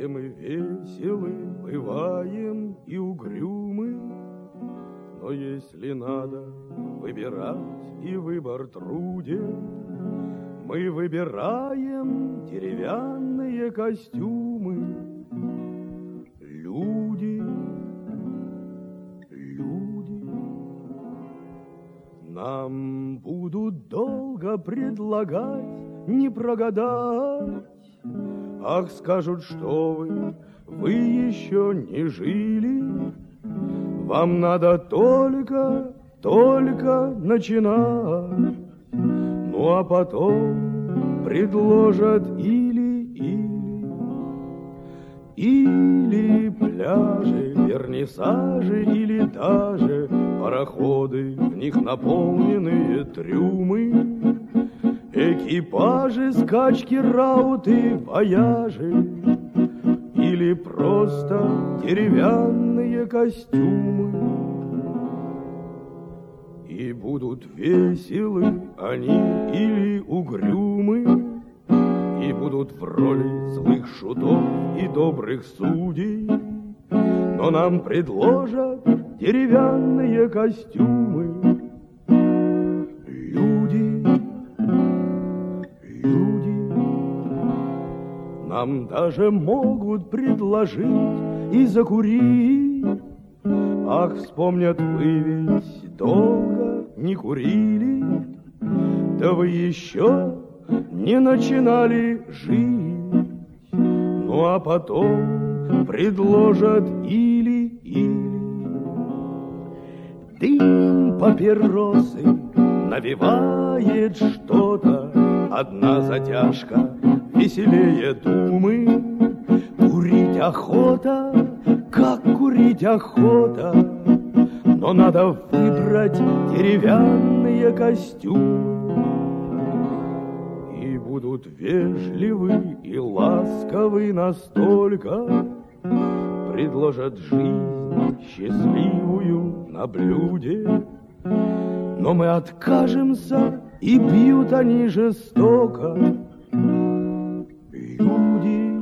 Все мы веселы, бываем и угрюмы, но если надо выбирать, и выбор труден, мы выбираем деревянные костюмы. Люди, нам будут долго предлагать, не прогадать. Ах, скажут, что вы еще не жили. Вам надо только начинать. Ну а потом предложат или пляжи, вернисажи, или даже пароходы, в них наполненные трюмы, экипажи, скачки, рауты, вояжи, или просто деревянные костюмы. И будут веселы они или угрюмы, и будут в роли злых шутов и добрых судей, но нам предложат деревянные костюмы. Люди, нам даже могут предложить и закурить. Ах, вспомнят, вы ведь долго не курили, да вы еще не начинали жить. Ну а потом предложат или дым папиросы навевает что-то, одна затяжка веселее думы. Курить охота, как курить охота, но надо выбрать деревянные костюмы. И будут вежливы и ласковы настолько, предложат жизнь счастливую на блюде, но мы откажемся, и бьют они жестоко. Люди,